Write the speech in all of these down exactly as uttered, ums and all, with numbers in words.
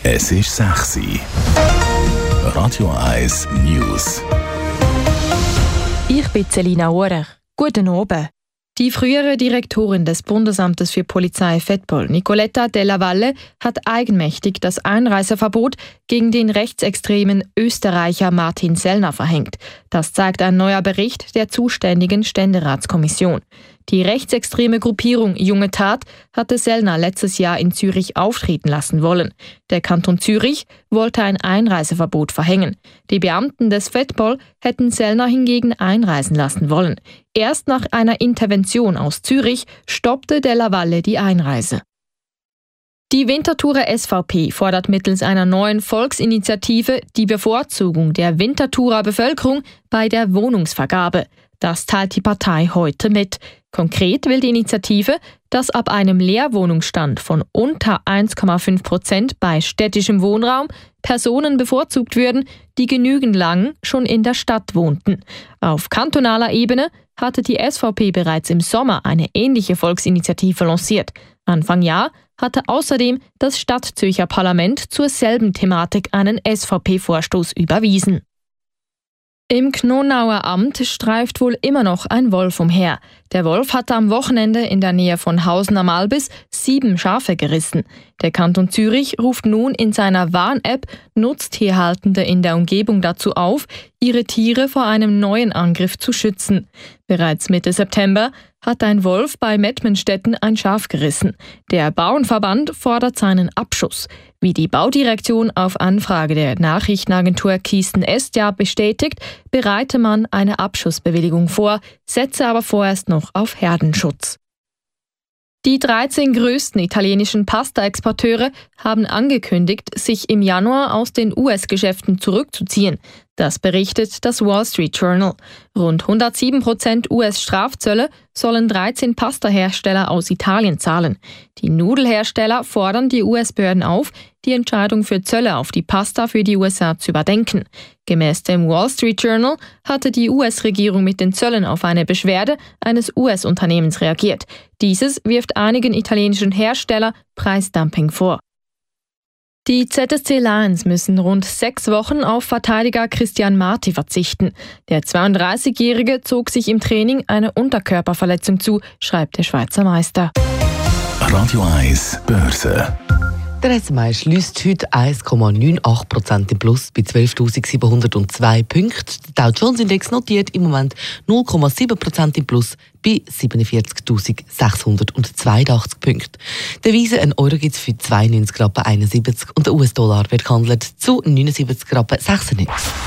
Es ist sechs Uhr. Radio eins News. Ich bin Selina Urech. Guten Abend. Die frühere Direktorin des Bundesamtes für Polizei Fettpol, Nicoletta Della Valle, hat eigenmächtig das Einreiseverbot gegen den rechtsextremen Österreicher Martin Sellner verhängt. Das zeigt ein neuer Bericht der zuständigen Ständeratskommission. Die rechtsextreme Gruppierung Junge Tat hatte Sellner letztes Jahr in Zürich auftreten lassen wollen. Der Kanton Zürich wollte ein Einreiseverbot verhängen. Die Beamten des Fettpol hätten Sellner hingegen einreisen lassen wollen. Erst nach einer Intervention aus Zürich stoppte Della Valle die Einreise. Die Winterthurer S V P fordert mittels einer neuen Volksinitiative die Bevorzugung der Winterthurer Bevölkerung bei der Wohnungsvergabe. Das teilt die Partei heute mit. Konkret will die Initiative, dass ab einem Leerwohnungsstand von unter eins Komma fünf Prozent bei städtischem Wohnraum Personen bevorzugt würden, die genügend lang schon in der Stadt wohnten. Auf kantonaler Ebene hatte die S V P bereits im Sommer eine ähnliche Volksinitiative lanciert. Anfang Jahr hatte außerdem das Stadtzürcher Parlament zur selben Thematik einen S V P-Vorstoß überwiesen. Im Knonauer Amt streift wohl immer noch ein Wolf umher. Der Wolf hatte am Wochenende in der Nähe von Hausen am Albis sieben Schafe gerissen. Der Kanton Zürich ruft nun in seiner Warn-App Nutztierhaltende in der Umgebung dazu auf, ihre Tiere vor einem neuen Angriff zu schützen. Bereits Mitte September hat ein Wolf bei Mettmenstetten ein Schaf gerissen. Der Bauernverband fordert seinen Abschuss. Wie die Baudirektion auf Anfrage der Nachrichtenagentur Kisten Estia bestätigt, bereite man eine Abschussbewilligung vor, setze aber vorerst noch auf Herdenschutz. Die dreizehn größten italienischen Pasta-Exporteure haben angekündigt, sich im Januar aus den U S-Geschäften zurückzuziehen. Das berichtet das Wall Street Journal. Rund hundertsieben Prozent U S-Strafzölle sollen dreizehn Pasta-Hersteller aus Italien zahlen. Die Nudelhersteller fordern die U S-Behörden auf, die Entscheidung für Zölle auf die Pasta für die U S A zu überdenken. Gemäß dem Wall Street Journal hatte die U S-Regierung mit den Zöllen auf eine Beschwerde eines U S-Unternehmens reagiert. Dieses wirft einigen italienischen Herstellern Preisdumping vor. Die Z S C Lions müssen rund sechs Wochen auf Verteidiger Christian Marti verzichten. Der zweiunddreißigjährige zog sich im Training eine Unterkörperverletzung zu, schreibt der Schweizer Meister. Radio eins Börse. Der S M I schliesst heute eins Komma achtundneunzig Prozent im Plus bei zwölftausendsiebenhundertzwei Punkten. Der Dow Jones Index notiert im Moment null Komma sieben Prozent im Plus bei siebenundvierzigtausendsechshundertzweiundachtzig Punkten. Der Devise, ein Euro gibt es für zweiundneunzig Komma einundsiebzig und der U S-Dollar wird gehandelt zu neunundsiebzig Komma sechsundneunzig.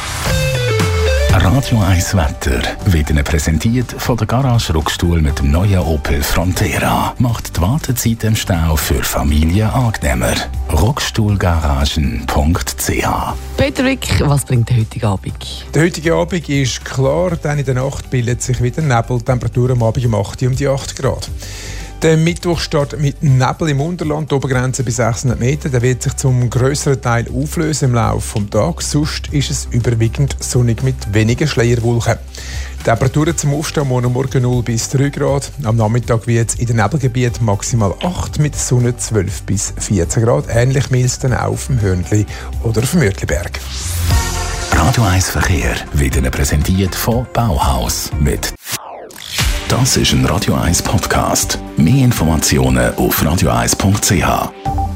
Radio eins Wetter wird Ihnen präsentiert von der Garage Ruckstuhl mit dem neuen Opel Frontera. Macht die Wartezeit im Stau für Familien angenehmer. ruckstuhlgaragen punkt c h. Peter Wick, was bringt der heutige Abend? Der heutige Abend ist klar, denn in der Nacht bildet sich wieder Nebel. Temperatur am Abend um acht um die acht Grad. Der Mittwoch startet mit Nebel im Unterland, die Obergrenze bis sechshundert Meter. Der wird sich zum grösseren Teil auflösen im Laufe des Tages. Sonst ist es überwiegend sonnig mit wenigen Schleierwolken. Temperaturen zum Aufstehen morgen, morgen null bis drei Grad. Am Nachmittag wird es in den Nebelgebieten maximal acht, mit Sonne zwölf bis vierzehn Grad. Ähnlich mild dann auch auf dem Hörnli oder auf dem Mörtliberg. Radio eins Verkehr wird Ihnen präsentiert von Bauhaus mit. Das ist ein Radio eins Podcast. Mehr Informationen auf radio eins punkt c h.